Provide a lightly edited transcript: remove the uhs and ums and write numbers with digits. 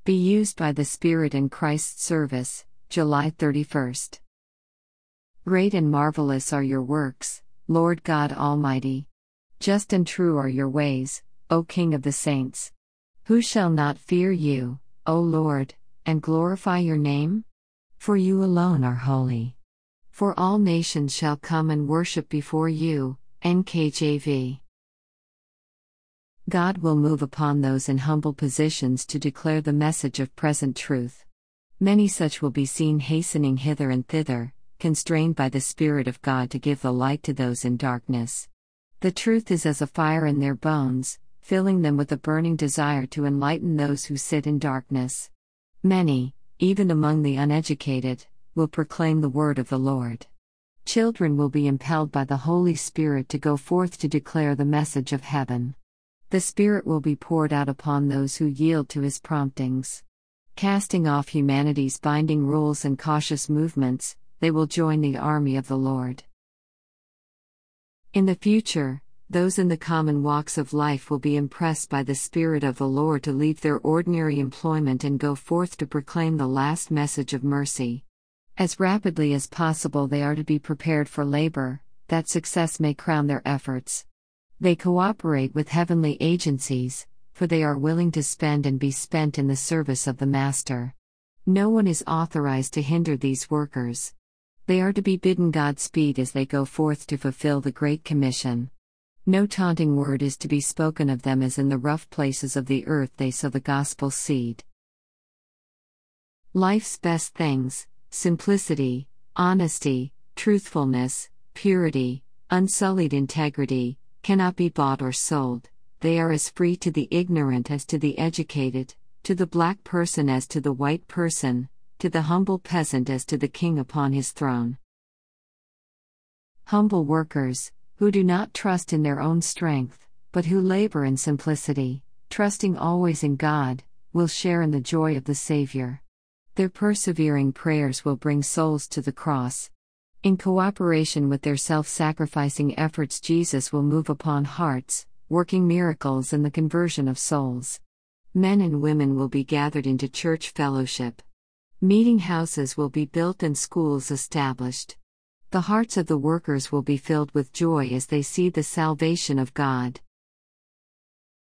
Be used by the Spirit in Christ's service, July 31st. Great and marvelous are your works, Lord God Almighty. Just and true are your ways, O King of the saints. Who shall not fear you, O Lord, and glorify your name? For you alone are holy. For all nations shall come and worship before you, NKJV. God will move upon those in humble positions to declare the message of present truth. Many such will be seen hastening hither and thither, constrained by the Spirit of God to give the light to those in darkness. The truth is as a fire in their bones, filling them with a burning desire to enlighten those who sit in darkness. Many, even among the uneducated, will proclaim the word of the Lord. Children will be impelled by the Holy Spirit to go forth to declare the message of heaven. The Spirit will be poured out upon those who yield to His promptings. Casting off humanity's binding rules and cautious movements, they will join the army of the Lord. In the future, those in the common walks of life will be impressed by the Spirit of the Lord to leave their ordinary employment and go forth to proclaim the last message of mercy. As rapidly as possible they are to be prepared for labor, that success may crown their efforts. They cooperate with heavenly agencies, for they are willing to spend and be spent in the service of the Master. No one is authorized to hinder these workers. They are to be bidden Godspeed as they go forth to fulfill the Great Commission. No taunting word is to be spoken of them, as in the rough places of the earth they sow the gospel's seed. Life's best things, simplicity, honesty, truthfulness, purity, unsullied integrity, cannot be bought or sold. They are as free to the ignorant as to the educated, to the black person as to the white person, to the humble peasant as to the king upon his throne. Humble workers, who do not trust in their own strength, but who labor in simplicity, trusting always in God, will share in the joy of the Savior. Their persevering prayers will bring souls to the cross. In cooperation with their self-sacrificing efforts, Jesus will move upon hearts, working miracles in the conversion of souls. Men and women will be gathered into church fellowship. Meeting houses will be built and schools established. The hearts of the workers will be filled with joy as they see the salvation of God.